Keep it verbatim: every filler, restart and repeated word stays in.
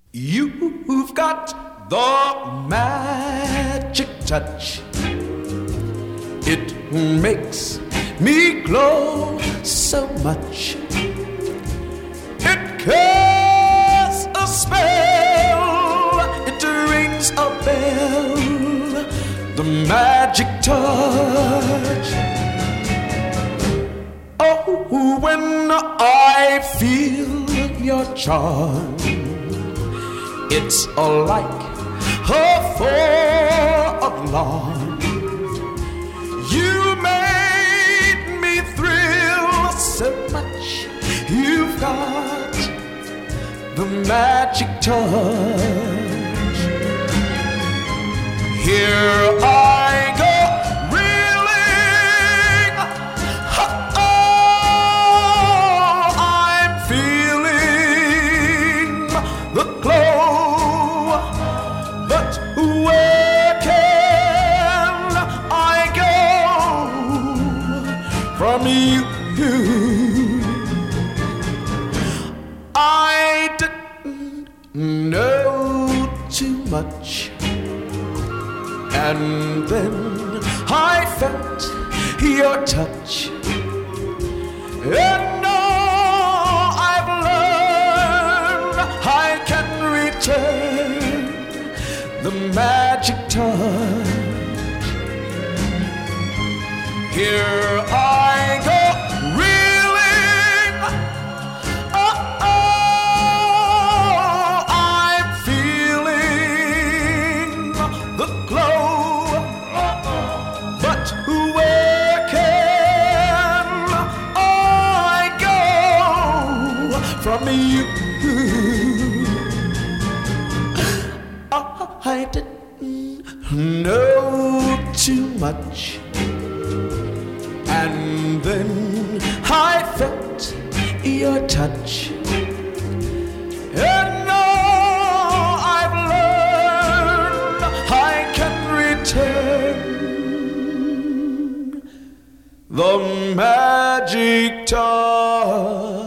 You've got the magic touch. It makes me glow so much. It casts a spell. It rings a bell. The magic touch. Oh, when I feel your charm, it's like a four-alarm. You made me thrill so much. You've got the magic touch. Here I go, reeling. Oh, I'm feeling the glow. But where can I go from you? I didn't know too much, and then I felt your touch. And now I've learned I can return the magic touch. Here I go, reeling. Oh, oh, I'm feeling the glow. But where can I go from you? I didn't know too much, and then I felt your touch. And now I've learned I can return the magic touch.